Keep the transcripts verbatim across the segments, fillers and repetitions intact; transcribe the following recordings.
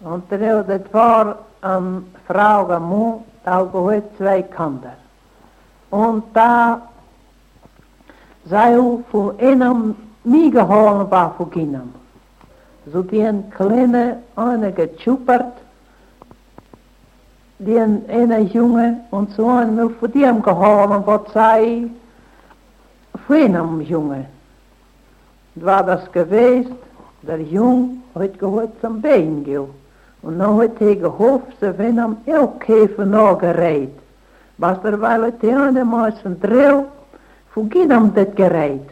Und er, das war eine Frau, ein Mann, da gehört zwei Kinder. Und da sei er von einem nie geholt war von ihnen. So die ein kleine, eine geschuppert, die ein, eine Junge, und so eine von dem geholt, was sei von einem Junge. War das gewesen, der Junge hat gehört zum Bein gehen. Und dann hat er gehofft, sie wenn ihm auch Käfer noch gerät. Was der weil er die andere Mäusen drill, von ihm das gerät.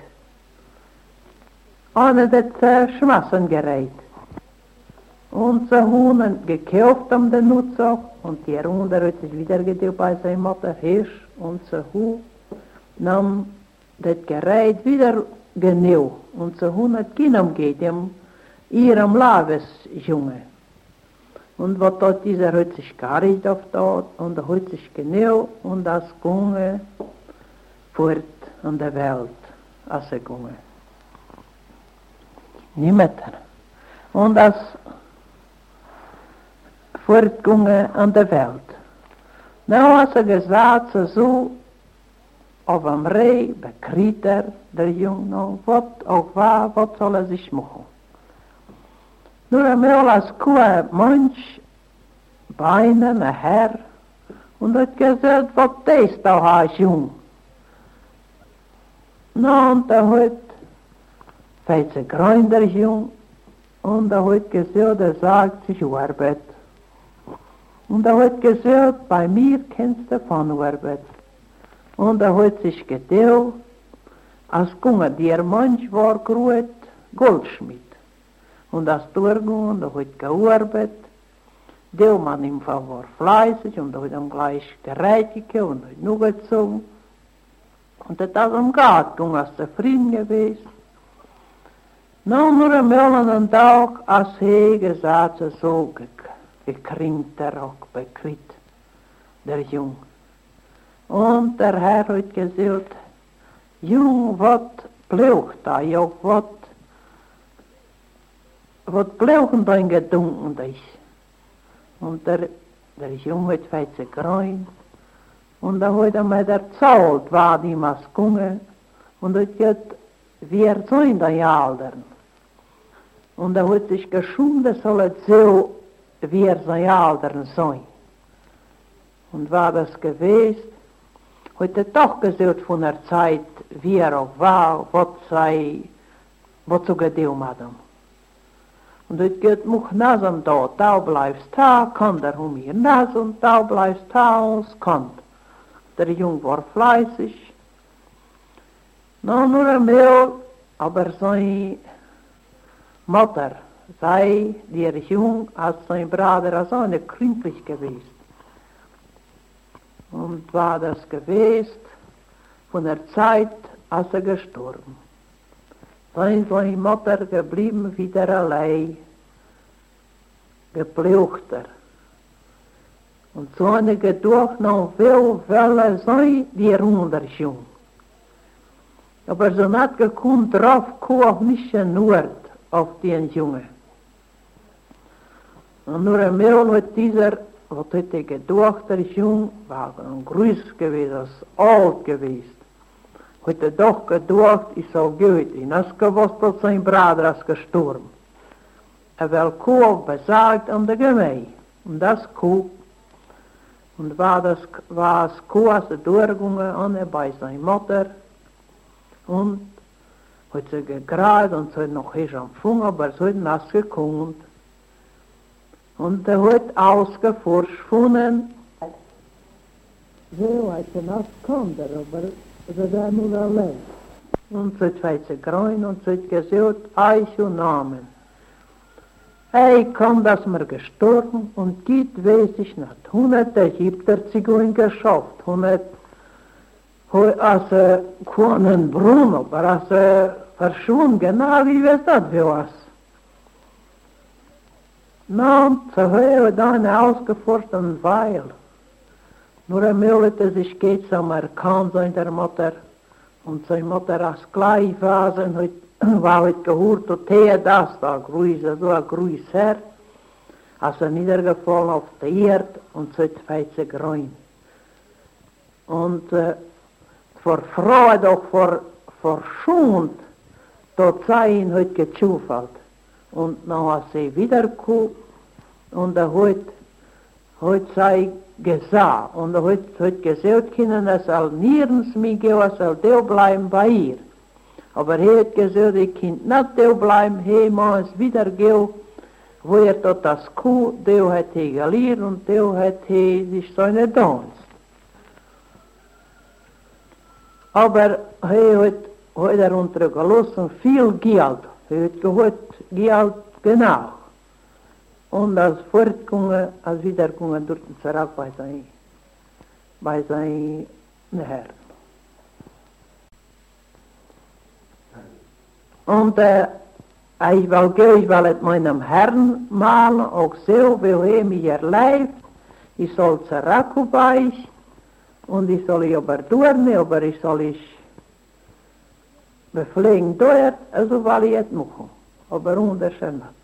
Einer das äh, Schmassen gerät. Und sie haben gekauft um den Nutzer, und die Runde hat sich wieder gedacht bei seiner Mutter Hirsch, und sie haben das Gerät wieder genau. Und sie haben es genommen gegeben, ihrem Labesjunge. Und was dort dieser hat sich gar nicht auf dort, und er hat sich genau, und das ginge fort an der Welt, als er ginge. Niemand. Und das fortginge an der Welt. Na, als er gesagt, so, auf dem Reh, bekriegt er, der Junge, was auch war, was soll er sich machen? Nur einmal als Kuh, Mensch, Beine, ein Herr, und hat gesagt, was das da hast, Jung? Na, und er hat, fällt sich rein, der Jung, und er hat gesagt, er sagt sich Arbeit. Und er hat gesagt, bei mir kennst du von Arbeit. Und er hat sich gedacht, als Kunge, der Mensch war gerührt, Goldschmied. Und das durchgegangen, er hat gearbeitet, der Mann im Fall war fleißig, und er hat ihm gleich gereitigt und hat nur gezogen. Und er hat ihm gehabt, und er ist zufrieden gewesen. Nun nur einmal an den Tag, als er gesagt hat, so gekringt er auch, bekriegt der Junge. Und der Herr hat gesagt, Jung, was blöcht da, ja, was, was blöchen da in gedunken ist. Und der, der Junge hat feit sich rein, und er hat ihm erzählt, was ihm als Kunge, und er hat gesagt, wir sollen da ja aldern. Und er hat sich geschoben, das soll es so, wir sollen ja aldern sein. Und war das gewesen, hat er doch gesagt von der Zeit, wie er auch war, was sei, was zu gedauert hat. Und er hat gesagt, much nasam da, da bleibst da, kann der um ihr nas, und da bleibst da, uns kann. Der Junge war fleißig. Na, nur einmal, aber seine Mutter, sei der Junge, als sein Bruder, als eine krümpelig gewesen. Und war das gewesen von der Zeit, als er gestorben. Dann ist seine Mutter geblieben wieder allein, geplüchter. Und so eine Geduld noch will, will er sein, die Runderschung. Aber so nicht gekommen, drauf kam auch nicht ein Wort auf den Jungen. Und nur einmal hat dieser, was hat er gedacht, der Junge, war ein Grüß gewesen, alt gewesen. Hat er doch gedacht, ich soll gehen. Und als gewusst, dass sein Bruder ist gestorben. Er will Kuh besagt an der Gemeinde. Und das Kuh, und war das, war das Kuh, als er durchgegangen an bei seiner Mutter. Und hat sie gegrad und sie hat noch nicht empfangen, aber sie hat nass gekommen. Und er hat ausgeforscht gefunden. So, als er nass kommt, aber sie war nur allein. Und sie hat weiter gerein und sie hat gesagt, Eich und Namen. Hey, komm, dass mir gestorben und geht, weiß ich nicht. Hundert Ägypter Zigeuner geschafft, hundert, als er keinen Brunnen, aber als er verschwunden, genau wie weiß das für was. Na, und so habe dann ausgeforscht eine Weile. Nur einmal hat er sich geht zum Erkannt sein der Mutter, und seine Mutter als gleich war, und hat, war hat gehört, und er das da, grüße, so ein Grüß her, also niedergefallen auf der Erde und so weit zu gräuen. Und äh, vor Freude doch vor, vor Schund, dort sei ihn heute geschufelt. Und dann hat sie wiedergekommen und er hat heute sei gesagt. Und er hat heute gesagt können, er soll nirgends mehr gehen, er soll da bleiben bei ihr. Aber er hat gesagt, ich kann nicht da bleiben, er muss wieder gehen, wo er dort das Kuh, da hat er gelehrt und da hat er sich seine Dienst. Aber er hat, hat er untergelassen viel Geld, er hat gehört Geld genau. Und als fortgegangen, als wiedergegangen durch den Zerab bei seinem bei seinem Herrn. Und äh, ich will gehen, ich will es meinem Herrn malen, auch so, wie er mich erlebt. Ich soll zurückkommen und ich soll ich aber tun, aber ich soll ich bepflegen dort, also will ich es machen. Aber unterscheiden.